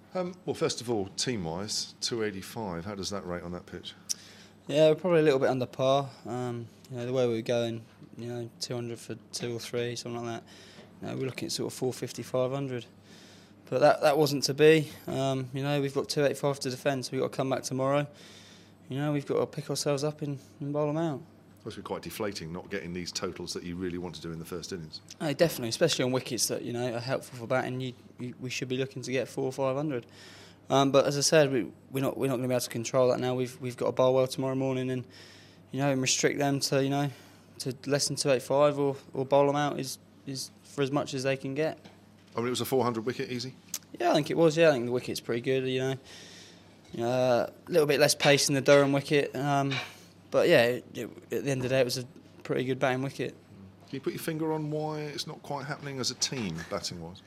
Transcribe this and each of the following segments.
Well, first of all, team-wise, 285. How does that rate on that pitch? Yeah, we're probably a little bit under par. The way we were going, 200 for 2 or 3, something like that. We're looking at sort of 450, 500. But that wasn't to be. We've got 285 to defend, so we've got to come back tomorrow. We've got to pick ourselves up and bowl them out. It must be quite deflating not getting these totals that you really want to do in the first innings. Oh, definitely, especially on wickets that are helpful for batting. We should be looking to get 400 or 500. But as I said, we're not going to be able to control that now. We've got to bowl well tomorrow morning, and restrict them to to less than 285 or bowl them out is for as much as they can get. I mean, it was a 400 wicket easy. Yeah, I think it was. Yeah, I think the wicket's pretty good. A little bit less pace than the Durham wicket. But yeah, at the end of the day, it was a pretty good batting wicket. Can you put your finger on why it's not quite happening as a team, batting-wise?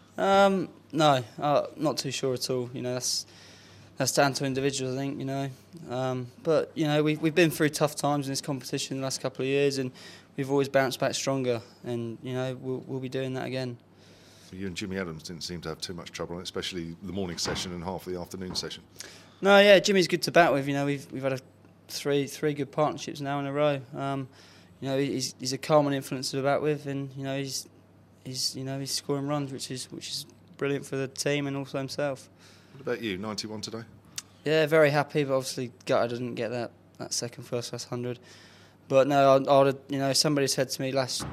No, not too sure at all. That's down to individuals, I think. But we've been through tough times in this competition the last couple of years, and we've always bounced back stronger. And we'll be doing that again. You and Jimmy Adams didn't seem to have too much trouble, especially the morning session and half of the afternoon session. No, yeah, Jimmy's good to bat with. We've had three good partnerships now in a row. He's a calm and influence to bat with, and he's scoring runs, which is brilliant for the team and also himself. What about you? 91 today? Yeah, very happy, but obviously gutted I didn't get that second first class 100. But no, I would have, somebody said to me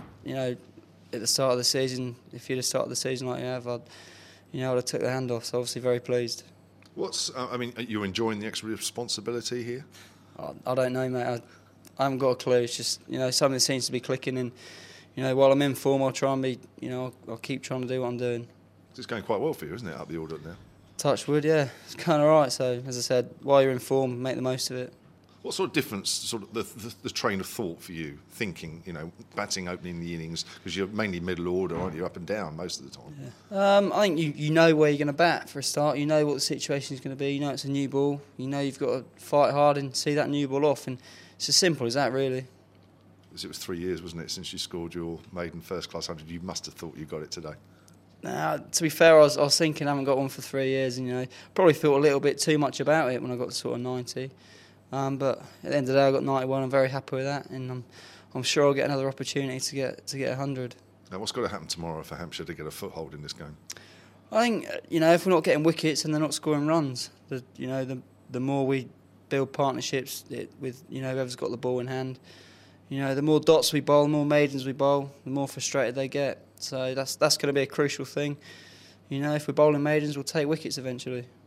at the start of the season, if you'd have started the season like you have, I'd have took the hand off. So obviously very pleased. Are you enjoying the extra responsibility here? I don't know, mate. I haven't got a clue. It's just something seems to be clicking, and while I'm in form, I'll try and be. I'll keep trying to do what I'm doing. It's going quite well for you, isn't it? Up the order now. Touch wood, yeah. It's going all right. So as I said, while you're in form, make the most of it. What sort of difference, sort of the train of thought for you, thinking, batting, opening the innings, because you're mainly middle order, aren't you, up and down most of the time? Yeah. I think you know where you're going to bat for a start. You know what the situation is going to be. It's a new ball. You've got to fight hard and see that new ball off. And it's as simple as that, really. It was 3 years, wasn't it, since you scored your maiden first-class 100. You must have thought you got it today. To be fair, I was thinking I haven't got one for 3 years, and probably thought a little bit too much about it when I got to sort of 90. But at the end of the day, I got 91. I'm very happy with that, and I'm sure I'll get another opportunity to get 100. Now, what's got to happen tomorrow for Hampshire to get a foothold in this game? I think if we're not getting wickets and they're not scoring runs, the more we build partnerships with whoever's got the ball in hand, the more dots we bowl, the more maidens we bowl, the more frustrated they get. So that's going to be a crucial thing. If we're bowling maidens, we'll take wickets eventually.